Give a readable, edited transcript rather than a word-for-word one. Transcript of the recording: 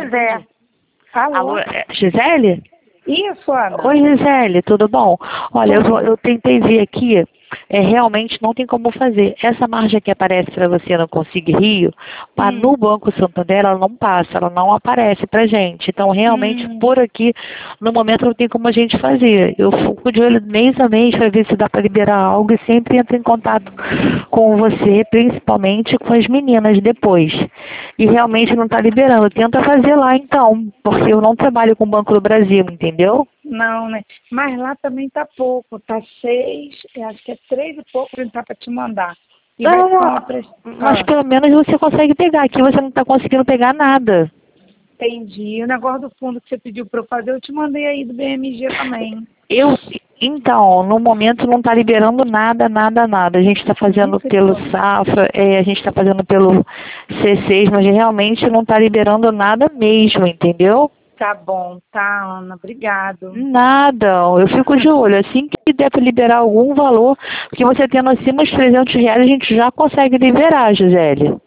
Pois é. Alô, Alô? Gisele? Isso, Ana. Oi, Gisele, tudo bom? Olha, eu tentei ver aqui, realmente não tem como fazer. Essa margem que aparece para você no Consigne Rio, no Banco Santander, ela não passa, ela não aparece para gente. Então, realmente, por aqui, no momento, não tem como a gente fazer. Eu fico de olho mês a mês para ver se dá para liberar algo e sempre entro em contato com você, principalmente com as meninas depois. E realmente não está liberando. Tenta fazer lá, então, porque eu não trabalho com o Banco do Brasil, entendeu? Não, né? Mas lá também tá pouco, tá 6, acho que é 3 e pouco que tá para te mandar. E vai ficar uma mas pelo menos você consegue pegar. Aqui você não está conseguindo pegar nada. Entendi. O negócio do fundo que você pediu para eu fazer, eu te mandei aí do BMG também. Então, no momento não está liberando nada, nada, nada. A gente está fazendo pelo Safra, a gente está fazendo pelo C6, mas realmente não está liberando nada mesmo, entendeu? Tá bom, tá, Ana. Obrigado. Nada, eu fico de olho. Assim que der para liberar algum valor, porque você tendo acima de R$ 300, a gente já consegue liberar, Gisele.